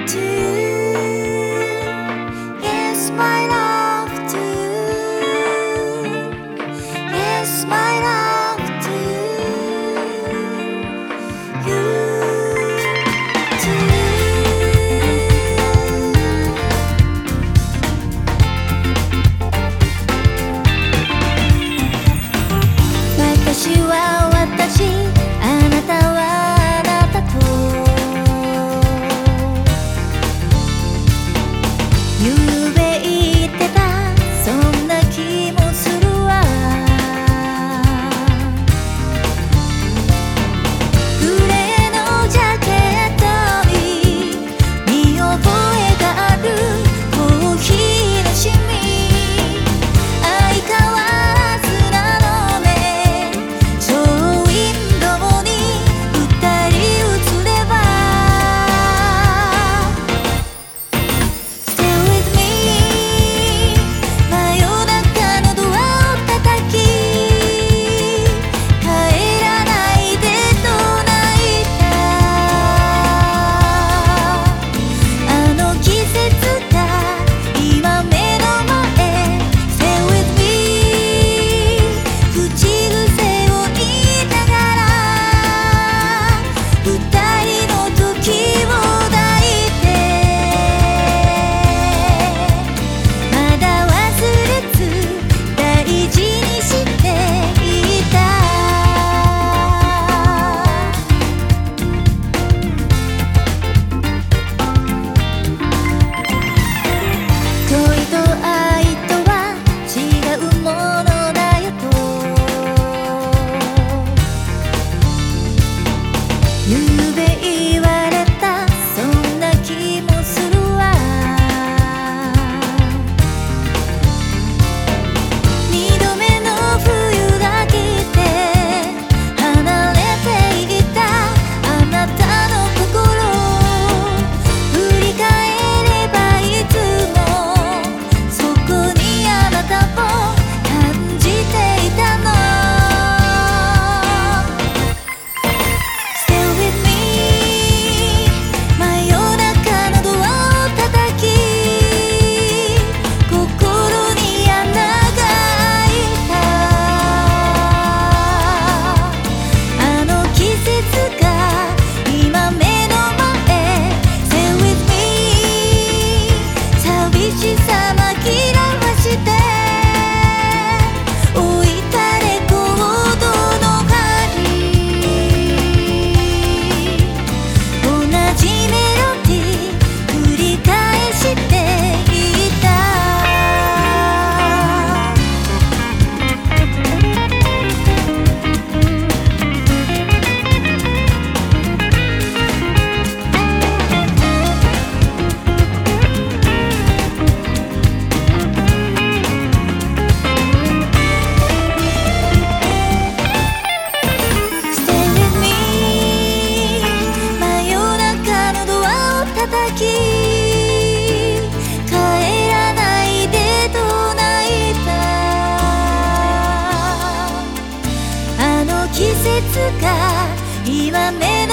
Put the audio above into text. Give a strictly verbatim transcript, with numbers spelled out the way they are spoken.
to you. Yes, my love to you. Yes, my love to you. You to you. 私は私、あなたはあなたとゆうべ言ってた、そんな気もするわ。グレーのジャケットに見覚えがあるコーヒーのシミ、相変わらずなのね。ショーウィンドウに二人映れば Stay with me 真夜中のドアを叩き、帰らないでと泣いた。あの季節が今目の前 Stay with me 口癖を言いながら二人の時を抱いて、まだ忘れず大事にしていた。恋と愛とは違うものだよとゆうべ言われた、そんな気もするわ。二度目の冬が来て離れていたあなたの心、振り返ればいつもそこにあなたを感じていたの。Stay with me 真夜中のドアを叩き、心に穴が開いた。あの季節が今目の前 Stay with me 寂しさ紛らわして置いたレコードの針、同じメロディー繰り返していた。Stay with me 真夜中のドアを叩き、帰らないでと泣いた。あの季節が今目